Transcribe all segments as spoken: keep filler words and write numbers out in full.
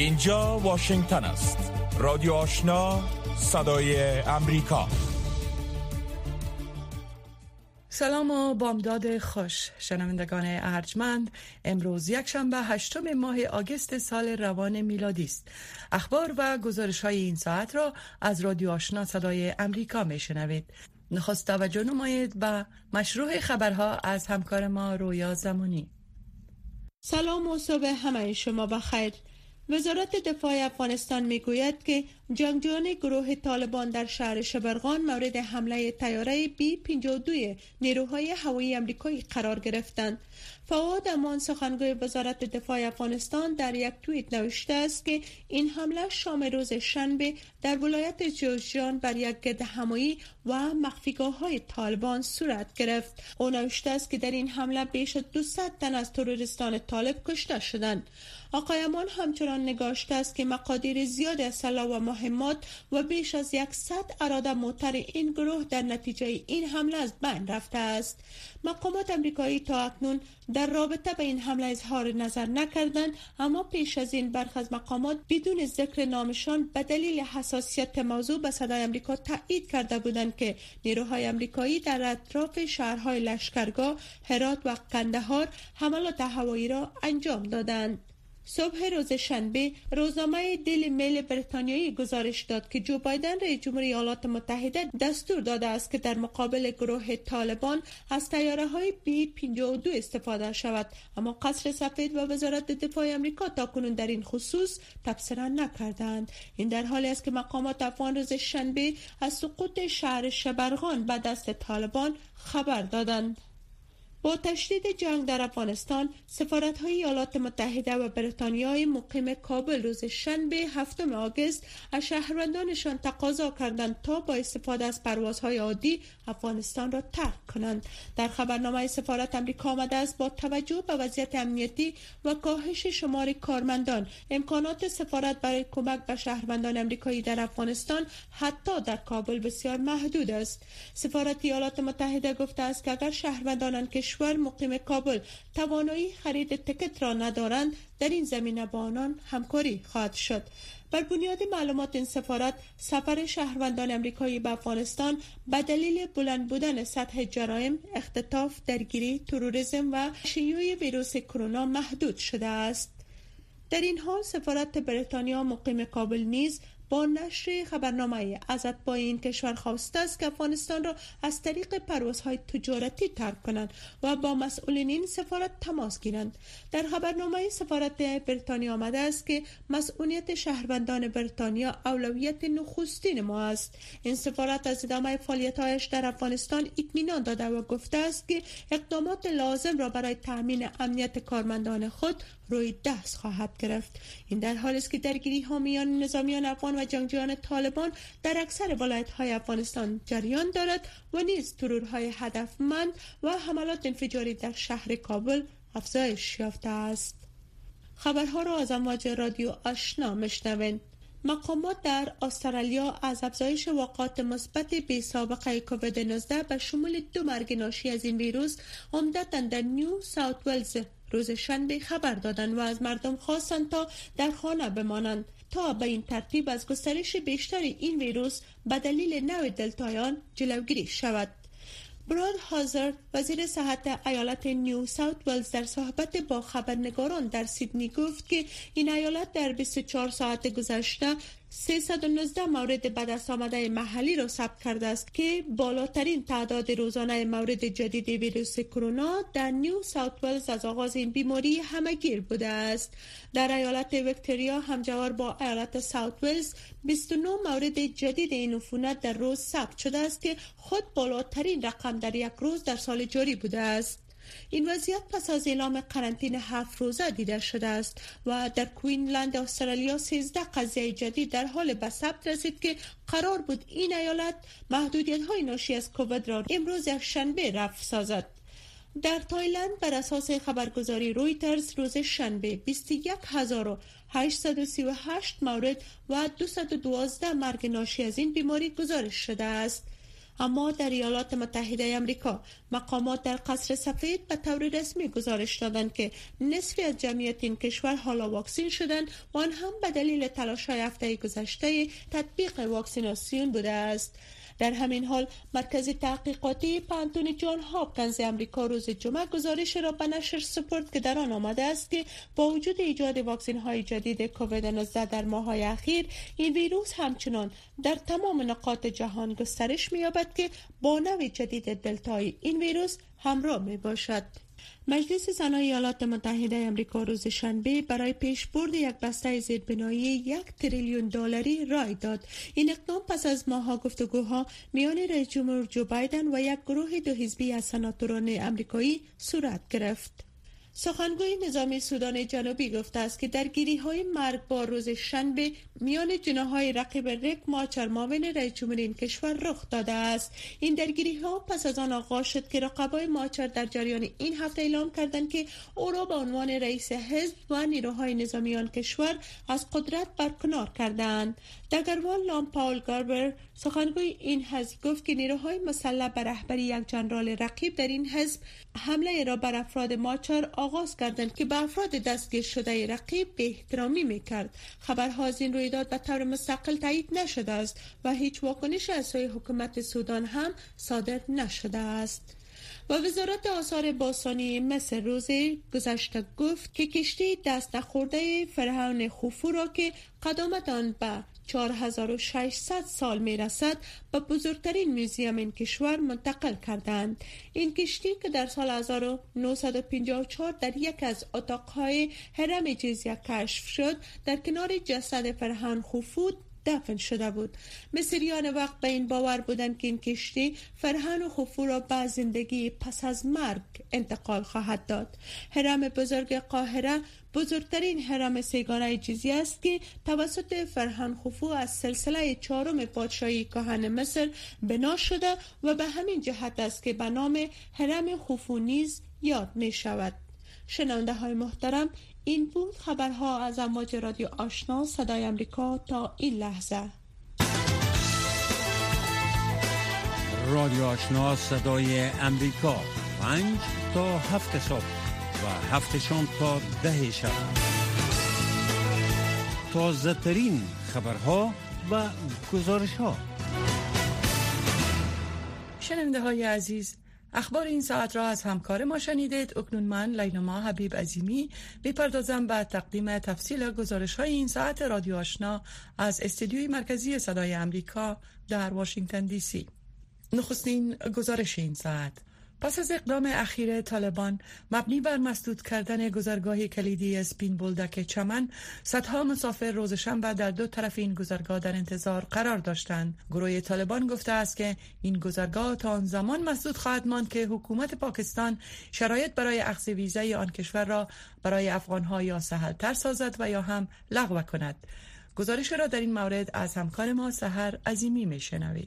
اینجا واشنگتن است. رادیو آشنا، صدای امریکا. سلام و بامداد خوش شنوندگان ارجمند. امروز یک شنبه هشتم ماه آگوست سال روان میلادی است. اخبار و گزارش های این ساعت را از رادیو آشنا صدای امریکا میشنوید. نخست توجه نمایید به مشروع خبرها از همکار ما رویا زمانی. سلام و صبح همه شما بخیر. وزارت دفاع افغانستان میگوید که جنگجویان گروه طالبان در شهر شبرغان مورد حمله طیاره بی پنجاه و دو نیروهای هوایی آمریکایی قرار گرفتند. فواد امان سخنگوی وزارت دفاع افغانستان در یک توییت نوشته است که این حمله شام روز شنبه در ولایت جوزجان بر یک گردهمایی و مخفیگاه‌های طالبان صورت گرفت. او نوشته است که در این حمله بیش از دویست تن از تروریستان طالب کشته شدند. آقای امان همچنان نگاشته است که مقادیر زیاد از سلاح و مهمات و بیش از صد اراده موتر این گروه در نتیجه این حمله از بین رفته است. مقامات آمریکایی تا اکنون در رابطه با این حمله اظهار نظر نکردند، اما پیش از این برخی از مقامات بدون ذکر نامشان به دلیل حساسیت موضوع به صدای آمریکا تایید کرده بودند که نیروهای آمریکایی در اطراف شهرهای لشکرگاه، هرات و قندهار حملات هوایی را انجام دادند. صبح روز شنبه روزنامه دیلی میل بریتانیایی گزارش داد که جو بایدن رئیس جمهور ایالات متحده دستور داده است که در مقابل گروه طالبان از طیاره‌های بی پنجاه و دو استفاده شود، اما قصر سفید و وزارت دفاع آمریکا تاکنون در این خصوص تبصره نکردند. این در حالی است که مقامات افغان روز شنبه از سقوط شهر شبرغان به دست طالبان خبر دادند. با تشدید جنگ در افغانستان، سفارت‌های ایالات متحده و بریتانیای مقیم کابل روز شنبه هفتم آگوست از شهروندانشان تقاضا کردند تا با استفاده از پروازهای عادی افغانستان را ترک کنند. در خبرنامه سفارت آمریکا آمده است با توجه به وضعیت امنیتی و کاهش شمار کارمندان، امکانات سفارت برای کمک به شهروندان آمریکایی در افغانستان حتی در کابل بسیار محدود است. سفارت ایالات متحده گفته است که اگر شهروندان کشور مقیم کابل توانایی خرید تکت را ندارند، در این زمینه با آنان همکاری خواهد شد. بر بنیاد معلومات این سفارت، سفر شهروندان آمریکایی به افغانستان به دلیل بلند بودن سطح جرایم، اختطاف، درگیری، تروریسم و شیوع ویروس کرونا محدود شده است. در این حال سفارت بریتانیا مقیم کابل نیز با نشر خبرنامه از اتباع این کشور خواسته است که افغانستان را از طریق پروازهای تجارتی ترک کنند و با مسئولین این سفارت تماس گیرند. در خبرنامه سفارت بریتانیا آمده است که مسئولیت شهروندان بریتانیا اولویت نخستین ما است. این سفارت از ادامه فعالیت‌هایش در افغانستان اطمینان داده و گفته است که اقدامات لازم را برای تأمین امنیت کارمندان خود روی دست خواهد گرفت. این در حالی است که درگیری ها میان نظامیان افغان و جنگجویان طالبان در اکثر ولایت‌های افغانستان جریان دارد و نیز ترورهای هدفمند و حملات انفجاری در شهر کابل افزایش یافته است. خبرها را از امواج رادیو آشنا میشنوید. مقامات در استرالیا از افزایش واقعات مثبت بی سابقه کووید نوزده به شمول دو مرگ ناشی از این ویروس عمدتاً در نیو ساوت ولز روز شنبه خبر دادند و از مردم خواستند تا در خانه بمانند تا به این ترتیب از گسترش بیشتر این ویروس به دلیل نوع دلتایان جلوگیری شود. براد هازارد وزیر صحت ایالت نیو ساوت ولز در صحبت با خبرنگاران در سیدنی گفت که این ایالت در بیست و چهار ساعت گذشته سیصد و نوزده مورد به دست آمده محلی را ثبت کرده است که بالاترین تعداد روزانه مورد جدید ویروس کرونا در نیو ساوت ولز از آغاز این بیماری همه‌گیر بوده است. در ایالت ویکتوریا همجوار با ایالت ساوت ولز بیست و نه مورد جدید این عفونت در روز ثبت شده است که خود بالاترین رقم در یک روز در سال جاری بوده است. این وضعیت پس از اعلام قرنطینه هفت روزه دیده شده است و در کوینلند استرالیا سیزده قضیه جدید در حال به ثبت رسید که قرار بود این ایالت محدودیت‌های ناشی از کووید را امروز یکشنبه رفع سازد. در تایلند بر اساس خبرگزاری رویترز روز شنبه بیست و یک هزار و هشتصد و سی و هشت مورد و دویست و دوازده مرگ ناشی از این بیماری گزارش شده است. اما در ایالات متحده آمریکا مقامات در قصر سفید به طور رسمی گزارش دادند که نصفی از جمعیت این کشور حالا واکسین شدند و آن هم به دلیل تلاش‌های هفته گذشته تطبیق واکسیناسیون بوده است. در همین حال مرکز تحقیقاتی پانتون جان هاپکینز آمریکا روز جمعه گزارش را به نشر سپرد که در آن آمده است که با وجود ایجاد واکسن های جدید کووید نوزده در ماه‌های اخیر، این ویروس همچنان در تمام نقاط جهان گسترش می‌یابد که با نوع جدید دلتای این ویروس همراه میباشد. مجلس زنان ایالات متحده آمریکا روز شنبه برای پیشبرد یک بسته زیربنایی یک تریلیون دلاری رای داد. این اقدام پس از ماه‌ها گفتگوها میان رئیس جمهور جو بایدن و یک گروه دو حزبی از سناتوران آمریکایی صورت گرفت. سخنگوی نظامی سودان جنوبی گفته است که درگیری‌های مرگبار روز شنبه میان جناح‌های رقیب ریک ماچر معاون رئیس جمهور این کشور رخ داده است. این درگیری‌ها پس از آن آغاز شد که رقبای ماچر در جریان این هفته اعلام کردند که او را به عنوان رئیس حزب و نیروهای نظامی آن کشور از قدرت برکنار کردند. دگروال لام پاول گاربر سخنگوی این حزب گفت که نیروهای مسلح به رهبری یک ژنرال رقیب در این حزب حمله را بر افراد ماچر آغاز کردند که به افراد دستگیر شده رقیب به احترامی میکرد. خبرها از این رویداد به طور مستقل تایید نشده است و هیچ واکنش از سوی حکومت سودان هم صادر نشده است. و وزارت آثار باستانی مصر روز گذشته گفت که کشتی دست نخورده فرعون خوفو را که قدامت آن به چهار هزار و ششصد سال می رسد به بزرگترین موزیم این کشور منتقل کردند. این کشتی که در سال هزار و نهصد و پنجاه و چهار در یک از اتاقهای هرم جزیه کشف شد، در کنار جسد فرعون خوفو دفن شده بود. مصریان وقت به این باور بودند که این کشتی فرعون خوفو را به زندگی پس از مرگ انتقال خواهد داد. هرم بزرگ قاهره بزرگترین هرم سیگانه جزیه است که توسط فرعون خوفو از سلسله چهارم پادشاهی کهن مصر بنا شده و به همین جهت است که به نام هرم خوفو نیز یاد می شود. شنونده های محترم، این بود خبرها از امواج رادیو آشنا صدای امریکا تا این لحظه. رادیو آشنا صدای امریکا، پنج تا هفت صبح و هفت شام تا ده شب. تازه ترین خبرها و گزارش ها. شنونده های عزیز، اخبار این ساعت را از همکار ما شنیدید. اکنون من لیلما حبیب عظیمی میپردازم به تقدیم تفصیل گزارش های این ساعت رادیو آشنا از استودیوی مرکزی صدای امریکا در واشنگتن دی سی. نخستین گزارش این ساعت: پس از اقدام اخیر طالبان مبنی بر مسدود کردن گذرگاه کلیدی اسپین بولدک چمن، صدها مسافر روز شنبه در دو طرف این گذرگاه در انتظار قرار داشتند. گروه طالبان گفته است که این گذرگاه تا آن زمان مسدود خواهد ماند که حکومت پاکستان شرایط برای اخذ ویزای آن کشور را برای افغانها یا سهل‌تر سازد و یا هم لغو کند. گزارش را در این مورد از همکار ما سحر عظیمی میشنوید.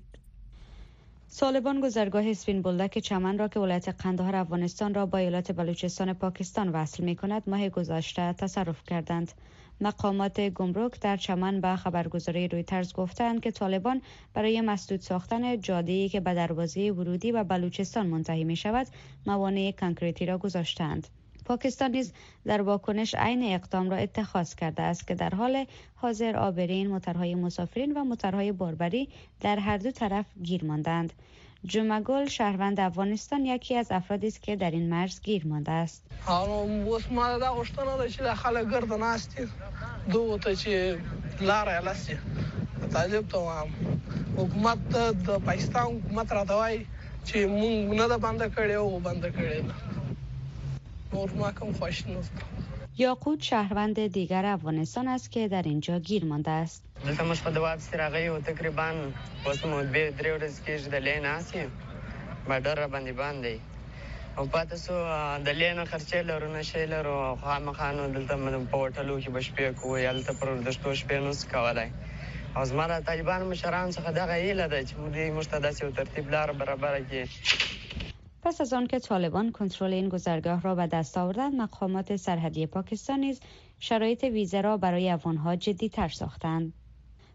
طالبان گذرگاه اسپین بولدک چمن را که ولایت قندهار افغانستان را با ایالت بلوچستان پاکستان وصل می کند ماه گذشته تصرف کردند. مقامات گمرک در چمن به خبرگزاری رویترز گفتند که طالبان برای مسدود ساختن جاده‌ای که به دروازه ورودی به بلوچستان منتهی می شود موانع کانکریتی را گذاشتند. پاکستان نیز در واکنش عین اقدام را اتخاذ کرده است که در حال حاضر آبرین، موترهای مسافرین و موترهای باربری در هر دو طرف گیر ماندند. جمعگل شهروند افغانستان یکی از افرادی است که در این مرز گیر مانده است. اوس ما دا غوښتنه ده چې د خلک ګرد ناست دي دوه ته چې لاره لاسي طالب ته وایم حکومت د پاکستان حکومت را دوای چې مونږ نه ده بنده کړې او بنده کړې ده نور ما کوم خوش نیست. یاقوت شهروند دیگر افغانستان است که در اینجا گیر مانده است. دلته مش په دواب سراغي او تقریبا اوس مو به درې ورځې کې د لین آسی بادر باندې باندې او پاتې سو د لین خرچې لرو نشي لرو خامخانو دلته مې په هوټلو کې بشپې کوو یالته پر د شتو شپې نو سکوالای او زماره طالبان مشران څخه دغه ایله د چې موږ مستداسي او ترتیب لار برابر کړي. پس از آن که طالبان کنترل این گذرگاه را به دست آوردند، مقامات سرحدی پاکستان نیز شرایط ویزا را برای افغانها جدی‌تر ساختند.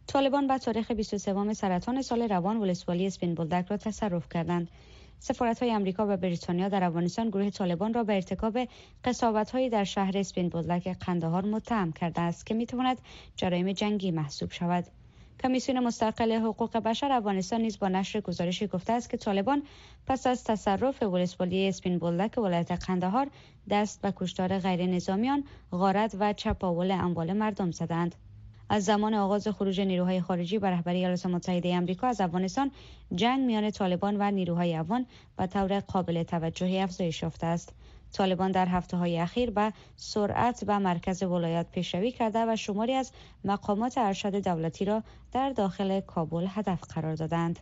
طالبان با تاریخ بیست و سوم سرطان سال روان ولسوالی اسپین بولدک را تصرف کردند. سفارت‌های آمریکا و بریتانیا در افغانستان گروه طالبان را به ارتکاب قساوت‌هایی در شهر اسپین بولدک قندهار متهم کرده است که می‌تواند جرایم جنگی محسوب شود. کمیسیون مستقل حقوق بشر افغانستان نیز با نشر گزارشی گفته است که طالبان پس از تصرف ولسوالی اسپین بولدک ولایت قندهار دست به کشتار غیر نظامیان، غارت و چپاول اموال مردم زدند. از زمان آغاز خروج نیروهای خارجی به رهبری ایالات متحده آمریکا از افغانستان، جنگ میان طالبان و نیروهای افغان به طور قابل توجهی افزایش یافته است. طالبان در هفته‌های اخیر به سرعت به مرکز ولایت پیشروی کرده و شماری از مقامات ارشد دولتی را در داخل کابل هدف قرار دادند.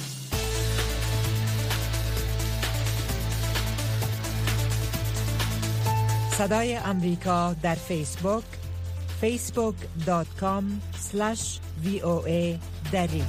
صدای آمریکا در فیسبوک فیسبوک دات کام اسلش وی او ای دری.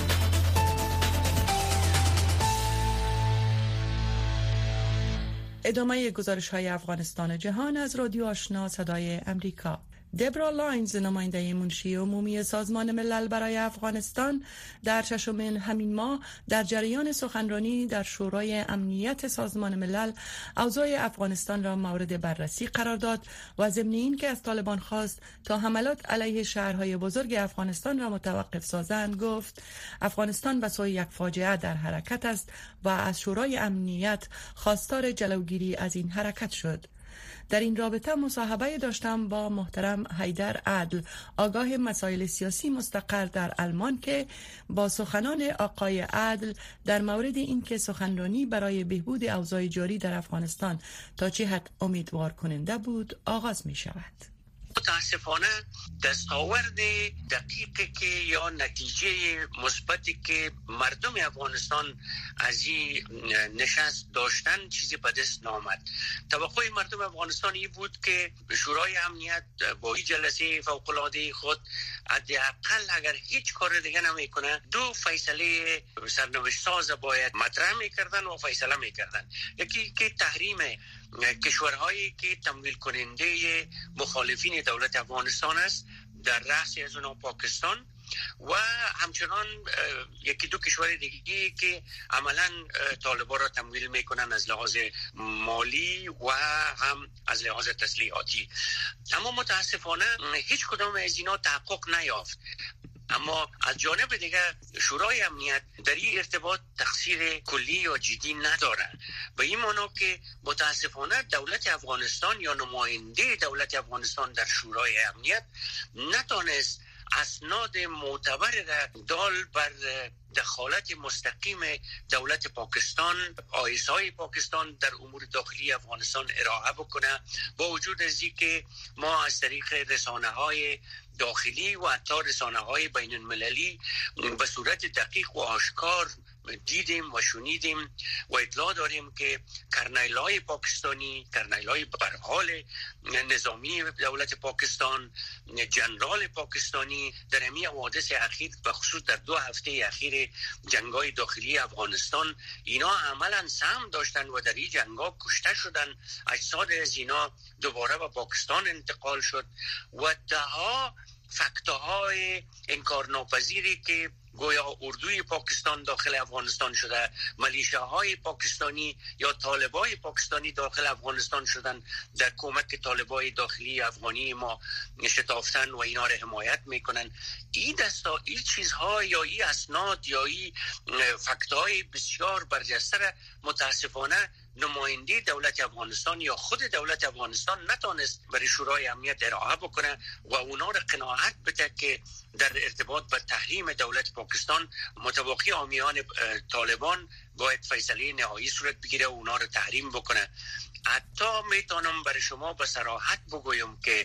ادامه گزارش های افغانستان جهان از رادیو آشنا صدای امریکا. دبرا لاینز، نماینده منشی عمومی سازمان ملل برای افغانستان، در ششم همین ماه در جریان سخنرانی در شورای امنیت سازمان ملل اوضاع افغانستان را مورد بررسی قرار داد و ضمن این که از طالبان خواست تا حملات علیه شهرهای بزرگ افغانستان را متوقف سازند، گفت افغانستان به سوی یک فاجعه در حرکت است و از شورای امنیت خواستار جلوگیری از این حرکت شد. در این رابطه مصاحبه داشتم با محترم حیدر عدل، آگاه مسائل سیاسی مستقر در آلمان، که با سخنان آقای عدل در مورد اینکه سخنرانی برای بهبود اوضاع جاری در افغانستان تا چه حد امیدوار کننده بود آغاز می شود. متاسفانه دستاورد دقیقی که یا نتیجه مثبتی که مردم افغانستان از این نشست داشتن چیزی به دست نامد. توقع مردم افغانستان این بود که شورای امنیت با این جلسه فوق‌العاده خود حداقل اگر هیچ کار دیگه نمیکنه دو فیصله سرنوشت ساز باید مطرح میکردن و فیصله میکردن. یکی که تحریم کشورهایی که تمویل کننده مخالفین دولت افغانستان است، در رأس از اونها پاکستان، و همچنان یکی دو کشور دیگه که عملا طالبان را تمویل میکنن از لحاظ مالی و هم از لحاظ تسلیحاتی. اما متاسفانه هیچ کدام از اینا تحقق نیافت. اما از جانب دیگر شورای امنیت در این ارتباط تقصیر کلی یا جدی نداره، به این معنی که متاسفانه دولت افغانستان یا نماینده دولت افغانستان در شورای امنیت نتونست اسناد معتبر را دال بر دخالت مستقیم دولت پاکستان، آیسای پاکستان در امور داخلی افغانستان ارائه بکنه، با وجود از اینکه ما از طریق رسانه‌های داخلی و حتی رسانه‌های بین المللی به صورت دقیق و آشکار دیدیم و شنیدیم و اطلاع داریم که کرنیل‌های پاکستانی، کرنیل‌های برحال نظامی دولت پاکستان، جنرال پاکستانی در همین حوادث اخیر به خصوص در دو هفته اخیر جنگ‌های داخلی افغانستان اینا عملاً سهم داشتن و در این جنگ‌ها کشته شدن. اجساد از اینا دوباره به پاکستان انتقال شد و ده‌ها فکتاهای انکارناپذیری که گویا اردوی پاکستان داخل افغانستان شده، ملیشیاهای پاکستانی یا طالبای پاکستانی داخل افغانستان شدن، در کمک طالبای داخلی افغانی ما شتافتن و اینا را حمایت میکنن. این دستا این چیزها یا این اسناد یا این فکت‌های بسیار برجسته را متاسفانه نماینده دولت افغانستان یا خود دولت افغانستان نتونست برای شورای امنیت ارائه بکنه و اونا را قناعت بده که در ارتباط با تحریم دولت پاکستان متوقی حامیان طالبان باید فیصله نهایی صورت بگیره و اونا را تحریم بکنه. حتی میتونم برای شما به صراحت بگویم که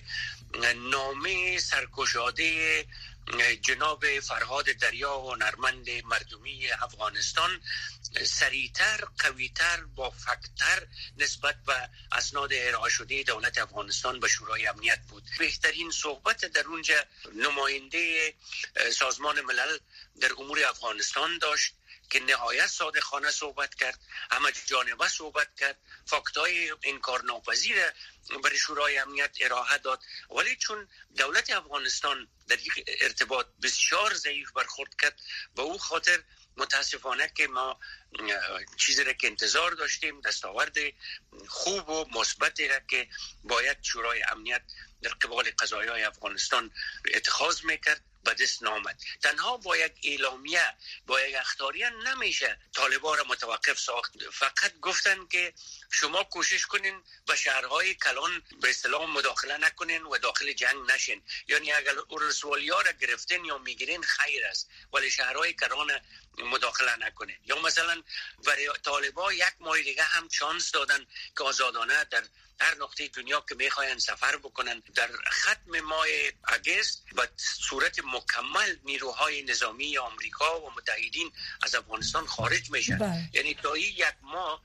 نامه سرگشاده جناب فرهاد دریا و هنرمند مردمی افغانستان سریعتر، قویتر، با فکتر نسبت به اسناد ارائه شده دولت افغانستان به شورای امنیت بود. بهترین صحبت در اونجا نماینده سازمان ملل در امور افغانستان داشت که نهایت صادقانه صحبت کرد، همه جانبه صحبت کرد، فاکتای انکارناپذیر برای شورای امنیت ارائه داد. ولی چون دولت افغانستان در یک ارتباط بسیار ضعیف برخورد کرد، به او خاطر متاسفانه که ما چیزی را که انتظار داشتیم، دستاورد خوب و مثبتی را که باید شورای امنیت در قبال قضایای افغانستان اتخاذ میکرد، به دست نامد. تنها با یک اعلامیه، با یک اخطاریه نمیشه طالبان را متوقف ساخت. فقط گفتن که شما کوشش کنین به شهرهای کلان به اصطلاح مداخله نکنین و داخل جنگ نشین، یعنی اگر ولسوالی‌ها را گرفتین یا میگیرین خیر است، ولی شهرهای کلان مداخله نکنین. یا مثلا برای طالبان یک ماه دیگه هم چانس دادن که آزادانه در هر نقطه دنیا که میخواین سفر بکنن. در ختم ماه اگست به صورت مکمل نیروهای نظامی آمریکا و متحدین از افغانستان خارج میشن. بله. یعنی تا این یک ماه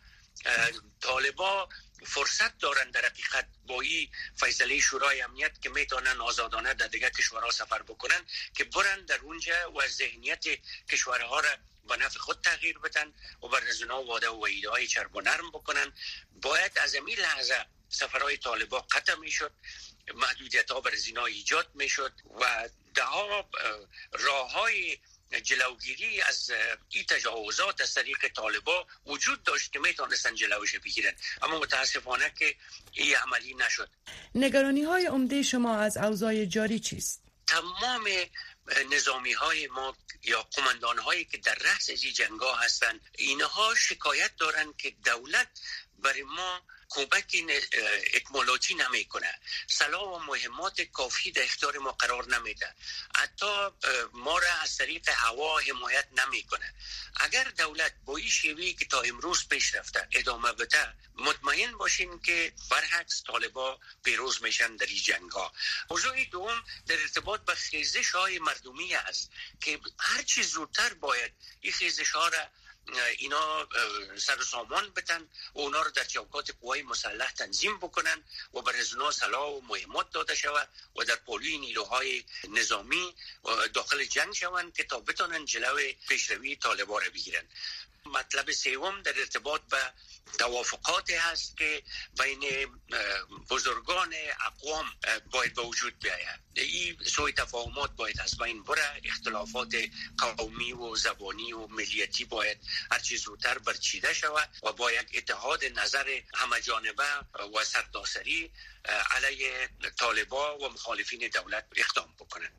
طالبا فرصت دارن در حقیقت با این فیصله شورای امنیت که میتونن آزادانه در دیگه کشورها سفر بکنن، که برن در اونجا و ذهنیت کشورها را به نفع خود تغییر بدن و بر رزونا وعده و وعیدهای چرب و نرم بکنن. باید از این لحظه سفرهای طالبان قطع میشد، محدودیت ها بر زنا ایجاد میشد و دهها راه های جلوگیری از این تجاوزات از طریق طالبان وجود داشت که میتونستن جلوش بگیرن، اما متاسفانه که این عملی نشد. نگرانی های عمده شما از اوضاع جاری چیست؟ تمام نظامی های ما یا قماندان هایی که در رأس این جنگ ها هستن، اینها شکایت دارن که دولت برای ما کمک اکمالاتی نمی کنه، سلاح و مهمات کافی در اختیار ما قرار نمیده، حتی ما را از طریق هوا حمایت نمی کنه. اگر دولت با این شیوهی که تا امروز پیش رفته ادامه بده، مطمئن باشین که برعکس طالبا پیروز میشن در این جنگ ها. موضوع دوم در ارتباط به خیزش های مردمی است که هر چی زودتر باید این خیزش ها را اینا سر و سامان بتن و اونا رو در چوکات قوای مسلح تنظیم بکنن و بر از اونا سلاح و مهمات داده شود و در پولوی نیروهای نظامی داخل جنگ شوند که تا بتونن جلوی پیشروی طالبان را بگیرن. مطلب سوم در ارتباط به توافقاتی هست که بین بزرگان اقوام باید به وجود بیاید. این سوی تفاهمات باید از بین بره، اختلافات قومی و زبانی و ملیتی باید هرچی زودتر برچیده شود و با یک اتحاد نظر همه جانبه و سرتاسری علیه طالبان و مخالفین دولت اقدام بکنند.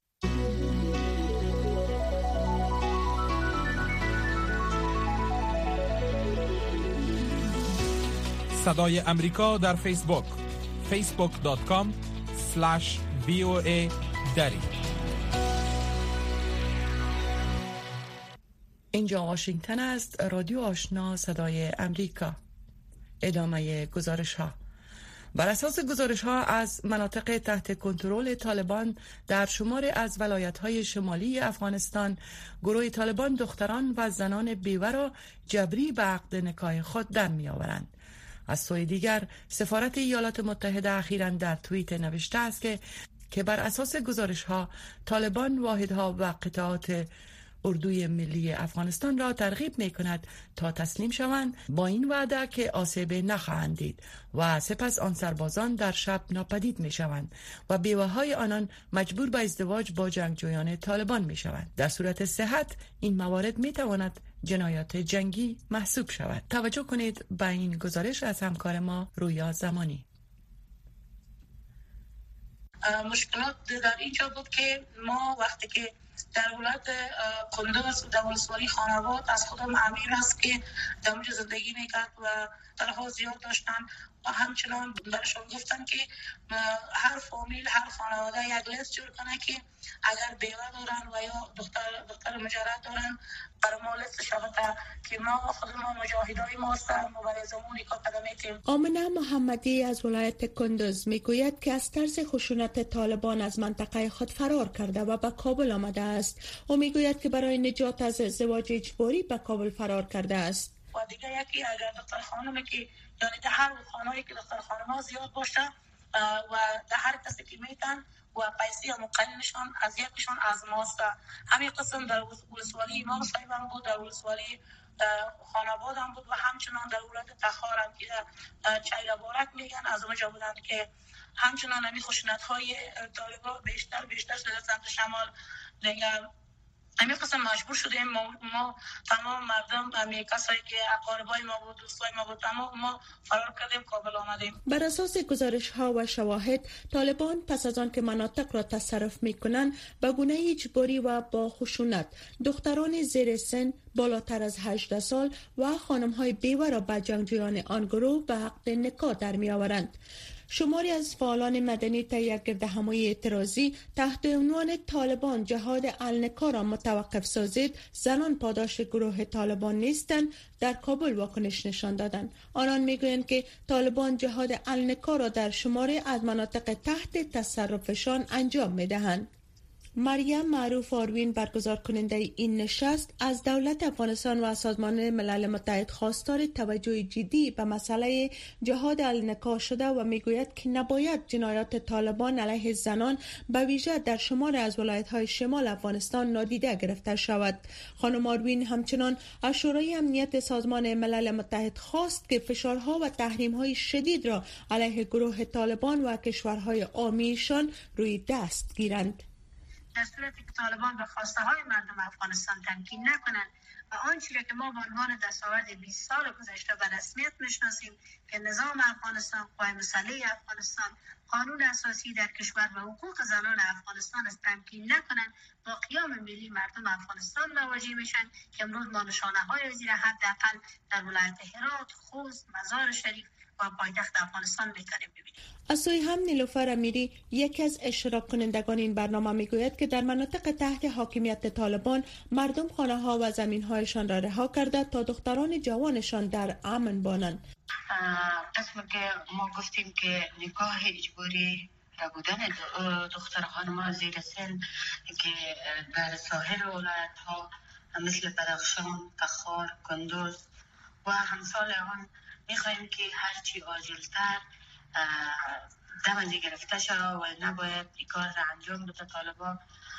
صدای امریکا در فیسبوک فیسبوک دات کام اسلش وی او ای دری. اینجا واشنگتن است، رادیو آشنا صدای امریکا. ادامه گزارش ها. بر اساس گزارش ها از مناطق تحت کنترل طالبان در شمار از ولایت های شمالی افغانستان، گروه طالبان دختران و زنان بیوه را جبری به عقد نکاح خود در می آورند. از سوی دیگر سفارت ایالات متحده اخیراً در توییت نوشته است که که بر اساس گزارش ها طالبان واحدها و قطعات اردوی ملی افغانستان را ترغیب می کند تا تسلیم شوند، با این وعده که آسیب نخواهند دید و سپس آن سربازان در شب ناپدید می شوند و بیوه های آنان مجبور به ازدواج با جنگجویان طالبان می شوند. در صورت صحت این موارد می تواند جنایات جنگی محسوب شود. توجه کنید به این گزارش از همکار ما رویا زمانی. مشکلات در اینجا بود که ما وقتی که در ولایت قندوز در ولسوالی خانواد از خودم امیر است که در اونجا زندگی میکرد و طرفها زیاد داشتن و همچنان برشان گفتن که هر فامیل هر خانواده یک لیست جور کنه که اگر بیوه دارن و یا دختر دختر مجرد دارن برای ما لیست شود که ما خود ما مجاهدای ما هستیم و برای زمانی که قدمیتیم. آمنه محمدی از ولایت کندوز میگوید که از طرز خشونت طالبان از منطقه خود فرار کرده و به کابل آمده است و میگوید که برای نجات از ازدواج اجباری به کابل فرار کرده است. و دیگه یکی اگر دختر خانمی که یعنی در هر خانه‌ای که دختر خانم‌ها زیاد باشه و در هر کسی که میتن و پیسه مقننشان از یکشان از ماست. همین قسم در ولسوالی امام صاحب هم بود، در ولسوالی خاناباد هم بود و همچنان در ولایت تخار هم که چیلابارک میگن از اونجا بودند که همچنان همین خشونت‌های طالبان بیشتر بیشتر شده سمت شمال دیگه. همین قسم مجبور شدیم ما, ما تمام مردم همین کسایی که اقاربای ما بود، دوستای ما بود، تمام ما فرار کردیم، کابل آمدیم. بر اساس گزارش ها و شواهد، طالبان پس از آن که مناطق را تصرف می کنند به گونه اجباری و با خشونت دختران زیر سن بالاتر از هجده سال و خانم های بیوه را به جنگجویان آن گروه به حق نکاح در می آورند. شماری از فعالان مدنی طی یک گردهمایی اعتراضی تحت عنوان طالبان جهاد النکاح را متوقف سازید، زنان پاداش گروه طالبان نیستند، در کابل واکنش نشان دادند. آنان میگویند که طالبان جهاد النکاح را در شماری از مناطق تحت تصرفشان انجام میدهند. مریم معروف آروین، برگزار کننده این نشست، از دولت افغانستان و سازمان ملل متحد خواستار توجه جدی به مسئله جهاد النکاح شده و میگوید که نباید جنایات طالبان علیه زنان به ویژه در شمار از ولایت‌های شمال افغانستان نادیده گرفته شود. خانم آروین همچنان از شورای امنیت سازمان ملل متحد خواست که فشارها و تحریم‌های شدید را علیه گروه طالبان و کشورهای حامیشان روی دست گیرند. در صورتی که طالبان به خواسته های مردم افغانستان تمکین نکنند و آنچه که ما به عنوان دستاورد بیست سال گذشته به رسمیت میشناسیم که نظام افغانستان، قوای مسلح افغانستان، قانون اساسی در کشور و حقوق زنان افغانستان از تمکین نکنند، با قیام ملی مردم افغانستان مواجه میشن که امروز ما نشانه های زیر حداقل در ولایت هرات، خوست، مزار شریف و پایتخت افغانستان میتونیم ببینیم. از سوی هم نیلوفر امیری، یکی از اشتراک کنندگان این برنامه میگوید که در مناطق تحت حاکمیت طالبان مردم خانه ها و زمین هایشان را رها کرده تا دختران جوانشان در امن بانند. قسم که ما گفتیم که نکاح اجباری را بودن دختر خانم زیر سن که در ساحل ولایت ها مثل بدخشان، تخار، کندوز و همسال آن میخواهیم که هرچی عاجلتر دمنده گرفته شد و نباید این کار را انجام بده طالبان.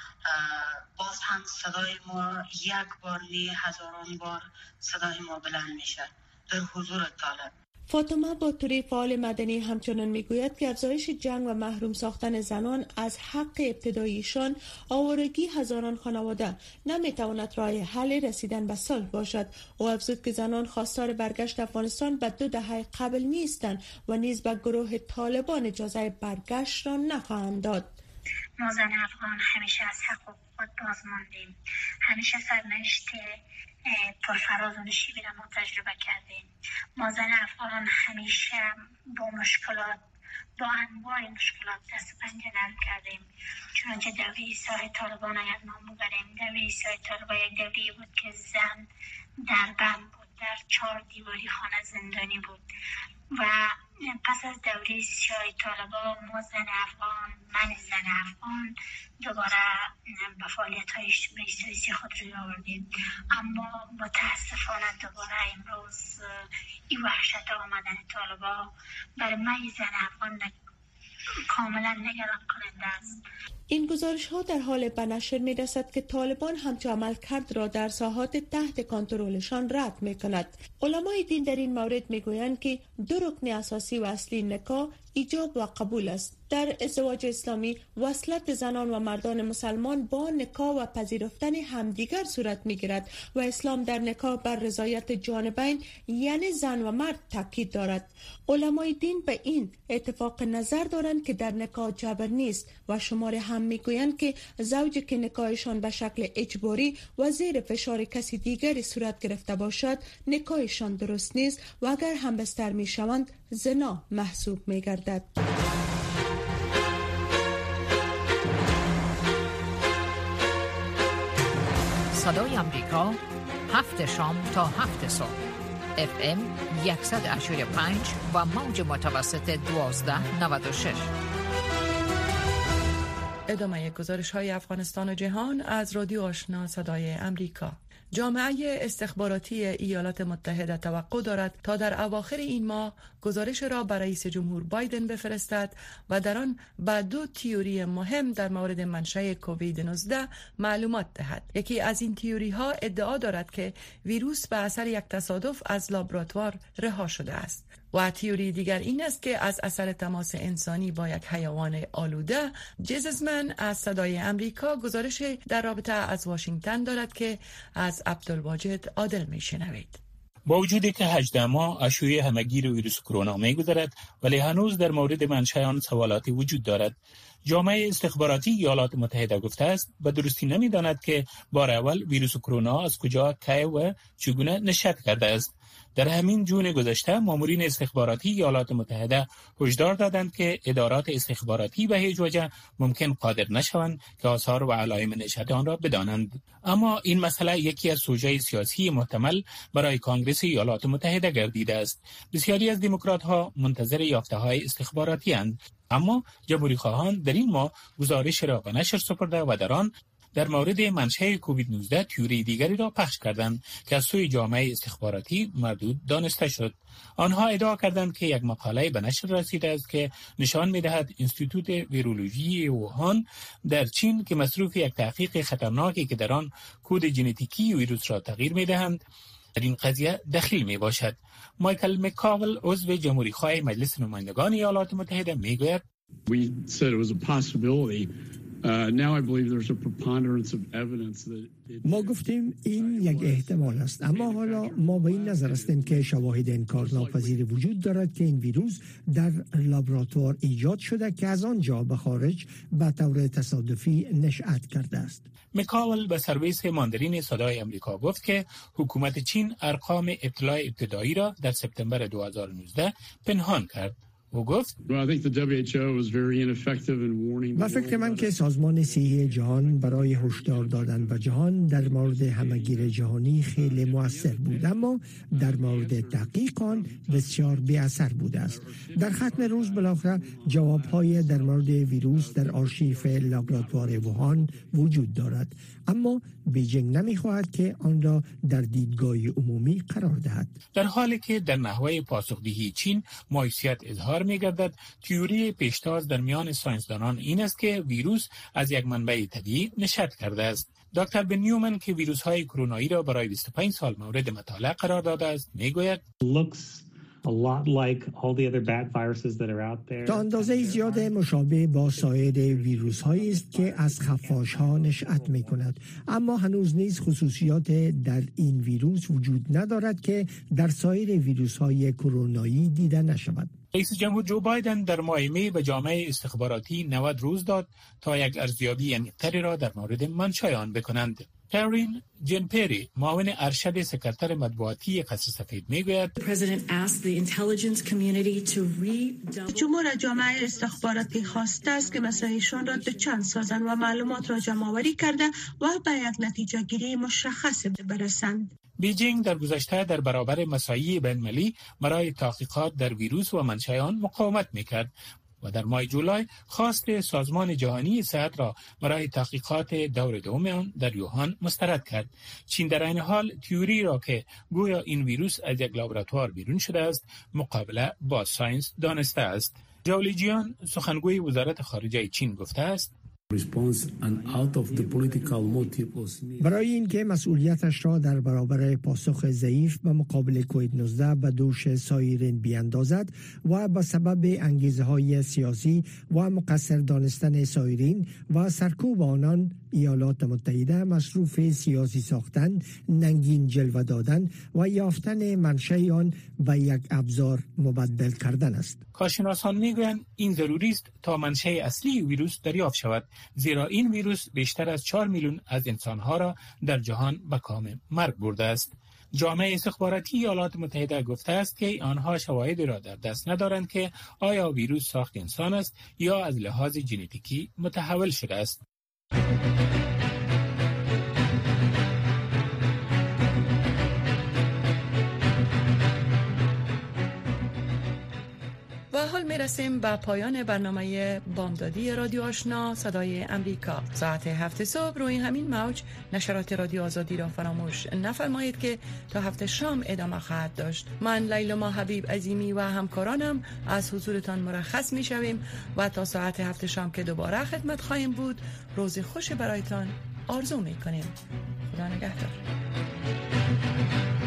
باز هم صدای ما یک بار نه هزاران بار صدای ما بلند میشه در حضور طالب. فاطمه باتوری، فعال مدنی، همچنان میگوید که افزایش جنگ و محروم ساختن زنان از حق ابتداییشان، آوارگی هزاران خانواده نمیتواند راه حل رسیدن به صلح باشد. او افزود که زنان خواستار برگشت افغانستان به دو دهه قبل نیستند و نیز به گروه طالبان اجازه برگشت را نخواهند داد. ما زن افغان همیشه از حقوق خود باز ماندیم، همیشه سرنوشت پرفراز و نشیبی را ما تجربه کردیم. ما زن افغان همیشه با مشکلات، با انواع مشکلات دست پنجه نرم کردیم. چنانچه دوره ایستای طالبان اگر نام ببریم، دوره ایستای طالبان یک دوره بود که زن در بند بود، در چهار دیواری خانه زندانی بود و پس از دوره ایستای طالبان ما زن افغان، من زن افغان دوباره به فعالیت های اجتماعی سیاسی خود روی آوردیم. اما متاسفانه دوباره امروز این وحشت آمدن طالبان برای من زن افغان کاملا نگران کننده است. این گزارش ها در حال به نشر می رسد که طالبان همچو عملکرد را در ساحات تحت کنترلشان رد می کند. علمای دین در این مورد می گویند که دو رکن اساسی و اصلی نکاح ایجاب و قبول است. در ازدواج اسلامی وصلت زنان و مردان مسلمان با نکاح و پذیرفتن همدیگر صورت می گیرد و اسلام در نکاح بر رضایت جانبین یعنی زن و مرد تاکید دارد. علمای دین به این اتفاق نظر دارند که در نکاح جبر نیست و شمار هم می گویند که زوجی که نکاحشان به شکل اجباری و زیر فشار کسی دیگری صورت گرفته باشد نکاحشان درست نیست و اگر هم بستر می شوند زنا محسوب می گردد. صدای امریکا، هفت شام تا هفت صبح، اف ام صد و هشتاد و پنج و موج متوسط دوازده نود و شش. ادامه گزارش های افغانستان و جهان از رادیو آشنا صدای امریکا. جامعه استخباراتی ایالات متحده توقع دارد تا در اواخر این ماه گزارش را برای رئیس جمهور بایدن بفرستد و در آن به دو تئوری مهم در مورد منشأ کووید نوزده معلومات دهد. یکی از این تئوری ها ادعا دارد که ویروس به اثر یک تصادف از لابراتوار رها شده است و تئوری دیگر این است که از اثر تماس انسانی با یک حیوان آلوده. جززمن از صدای امریکا گزارش در رابطه از واشنگتن دارد که از عبدالواجد عادل میشنوید. با وجودی که هجده ماه از شیوع همگیر ویروس کرونا می‌گذرد، ولی هنوز در مورد منشأ آن سوالاتی وجود دارد. جامعه استخباراتی ایالات متحده گفته است به درستی نمی‌داند که بار اول ویروس کرونا از کجا، کی و چگونه نشأت کرده است. در همین جون گذشته مامورین استخباراتی ایالات متحده هشدار دادند که ادارات استخباراتی به هیچ وجه ممکن قادر نشوند که آثار و علائم نشأت آن را بدانند. اما این مسئله یکی از سوژه سیاسی محتمل برای کانگرس ایالات متحده گردیده است. بسیاری از دموکرات‌ها منتظر یافته‌های استخباراتی اند، اما جمهوری خواهان در این ماه گزارش را به نشر سپرده و در آن در مورد منشأ کووید نوزده تئوری دیگری را پخش کردند که از سوی جامعه استخباراتی مردود دانسته شد. آنها ادعا کردند که یک مقاله به نشر رسیده است که نشان می‌دهد انستیتوت ویرولوژی ووهان در چین که مصروف یک تحقیق خطرناکی که در آن کد ژنتیکی ویروس را تغییر می‌دهند در این قضیه دخیل میباشد. مایکل مکاول عضو جمهوری خواه مجلس نمایندگان ایالات متحده میگوید ما گفتیم این یک احتمال است، اما حالا ما به این نظر هستیم که شواهد انکارناپذیر وجود دارد که این ویروس در لابراتوار ایجاد شده که از آنجا به خارج به طور تصادفی نشأت کرده است. مکاول به سرویس ماندرین صدای امریکا گفت که حکومت چین ارقام اطلاع ابتدایی را در سپتامبر دو هزار و نوزده پنهان کرد. او گفت و فکر من که سازمان صحی جهان برای هشدار دادن به جهان در مورد همگیر جهانی خیلی مؤثر بود، اما در مورد تحقیق آن بسیار بی اثر بوده است. در ختم روز بالاخره جوابهای در مورد ویروس در آرشیف لابراتوار ووهان وجود دارد، اما بیجینگ نمیخواهد که آن را در دیدگاه عمومی قرار دهد. در حالی که در نحوه پاسخدهی چین مایوسیت اظهار می‌گردد، تئوری پیشتاز در میان ساینسدانان این است که ویروس از یک منبع طبیعی نشأت کرده است. دکتر بن نیومن که ویروس‌های کرونایی را برای بیست و پنج سال مورد مطالعه قرار داده است میگوید تا اندازه زیاد مشابه با سایر ویروس هایی است که از خفاش ها نشأت می کند، اما هنوز نیز خصوصیات در این ویروس وجود ندارد که در سایر ویروس های کرونایی دیده نشود. رئیس جمهور جو بایدن در ماه می به جامعه استخباراتی نود روز داد تا یک ارزیابی عمیق‌تری را در مورد منشأ آن بکنند. کارین جن پری، معاون ارشد سکرتر مطبوعاتی قصر سفید میگوید جمهور از جامعه استخباراتی خواسته است که مسائلشان را دو چند سازند و معلومات را جمع آوری کرده و به یک نتیجه گیری مشخص برسند. بیجینگ در گذشته در برابر مساعی بین‌المللی برای تحقیقات در ویروس و منشأ آن مقاومت میکرد و در ماه جولای خواست سازمان جهانی صحت را برای تحقیقات دور دوم آن در یوهان مسترد کرد. چین در این حال تئوری را که گویا این ویروس از یک لابراتوار بیرون شده است مقابله با ساینس دانسته است. زهو لیجیان سخنگوی وزارت خارجه چین گفته است برای اینکه مسئولیتش را در برابر پاسخ ضعیف به مقابل کووید نوزده به دوش سایرین بیاندازد و به سبب انگیزه های سیاسی و مقصر دانستن سایرین و سرکوب آنان ایالات متحده مصروف سیاسی ساختن، ننگین جلوه دادن و یافتن منشأ آن به یک ابزار مبدل کردن است. کارشناسان میگویند این ضروری است تا منشأ اصلی ویروس دریافت شود، زیرا این ویروس بیشتر از چهار میلیون از انسانها را در جهان به کام مرگ برده است. جامعه استخباراتی ایالات متحده گفته است که آنها شواهدی را در دست ندارند که آیا ویروس ساخت انسان است یا از لحاظ ژنتیکی متحول شده است. و حال میرسیم به پایان برنامه بامدادی رادیو آشنا صدای امریکا. ساعت هفت صبح روی همین موج نشرات رادیو آزادی را فراموش نفرمایید که تا هفت شام ادامه خواهد داشت. من لیلا حبیب عظیمی و همکارانم از حضورتان مرخص می شویم و تا ساعت هفت شام که دوباره خدمت خواهیم بود روز خوش برایتان آرزو می کنیم. خدا نگهدار.